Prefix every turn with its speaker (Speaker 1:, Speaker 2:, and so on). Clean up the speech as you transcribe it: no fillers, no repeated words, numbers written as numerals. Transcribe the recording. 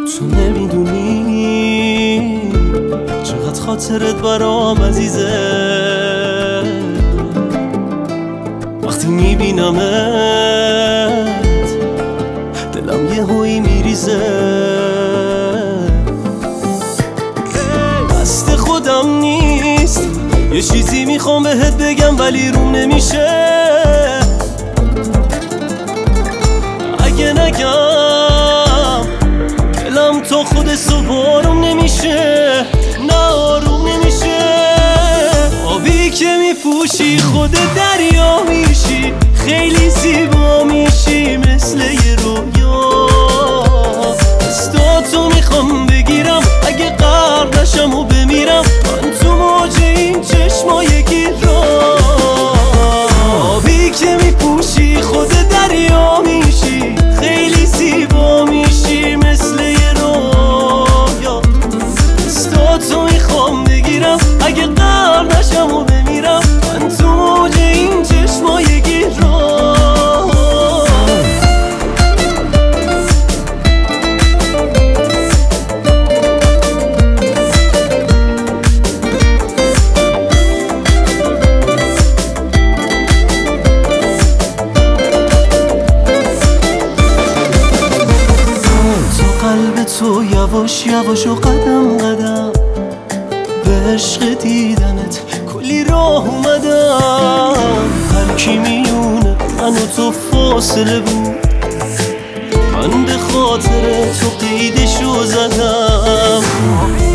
Speaker 1: تو نمیدونی چقدر خاطرت برام عزیزه. وقتی میبینمت دلم یه هویی میریزه. دست خودم نیست، یه چیزی میخوام بهت بگم ولی روم نمیشه. اگه نگم دلم تا خودش آروم نمیشه. نه آروم نمیشه. آبی که میپوشی خود دریا میشی، خیلی زیبا میشی مثل یه رویا. دستاتو میخوام بگیرم اگه غرق نشم و بمیرم من تو موج این چشمای گیرا. آبی که میپوشی خود دریا میشی، خیلی زیبا میشی مثل یه رویا. دستاتو میخوام بگیرم اگه غرق نشم و بمیرم من تو موج این چشمای گیرا. قلب تو یواش یواش و قدم قدم به عشق دیدنت کلی راه اومدم. هر کی میونه من و تو فاصله بود، من به خاطر تو قیدشو زدم.